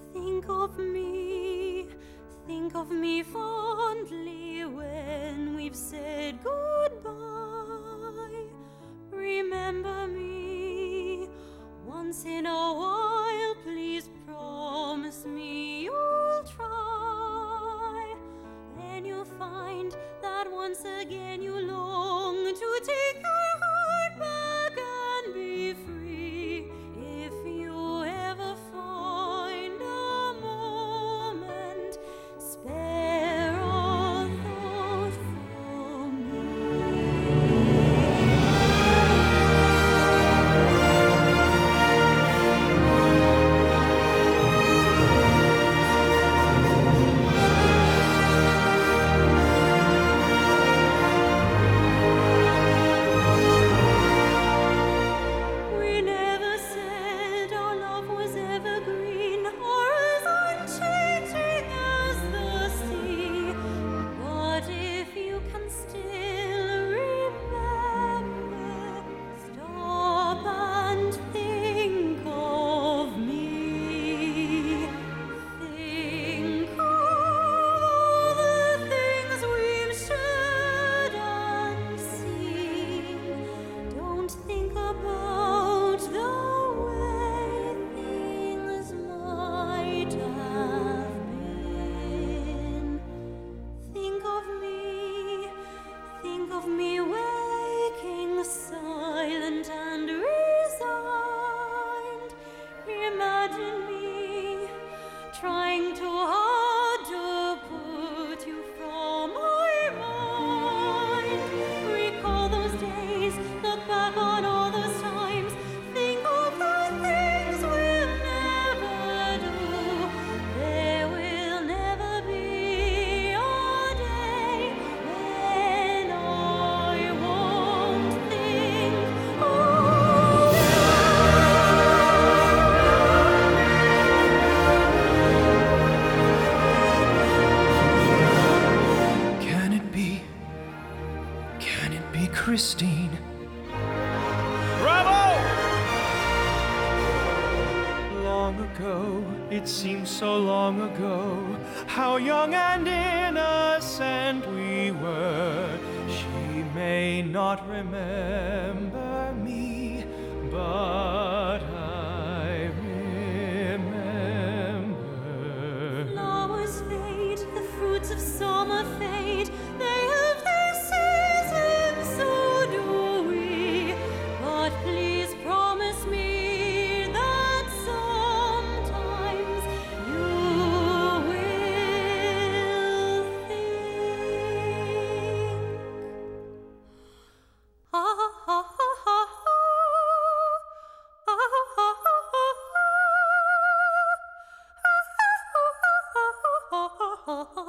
Think of me fondly when we've said goodbye. Remember me once in a while, please promise me you'll try. Then you'll find that once again you long to take your heart back and be free. If you ever find a moment, spare a thought for me. We never said our love was evergreen or as unchanging as the sea. But if you can still remember, stop and think of me. Think of all the things we've shared and seen. Don't think about the way things might have been. Think of me waking silent and resigned. Imagine me trying too hard to put you from my mind. Recall those days, look back on all those times. Think of the things we'll never do. There will never be a day when I won't think of you. Can it be Christine? Bravo! Long ago, it seems so long ago, how young and innocent we were. She may not remember me, but I remember. Flowers fade, the fruits of summer fade. They have their seasons, so do we. But please promise me that sometimes you will think. Ha ha ha ha ha ha. Ha ha ha ha ha ha. Ha ha ha ha ha ha.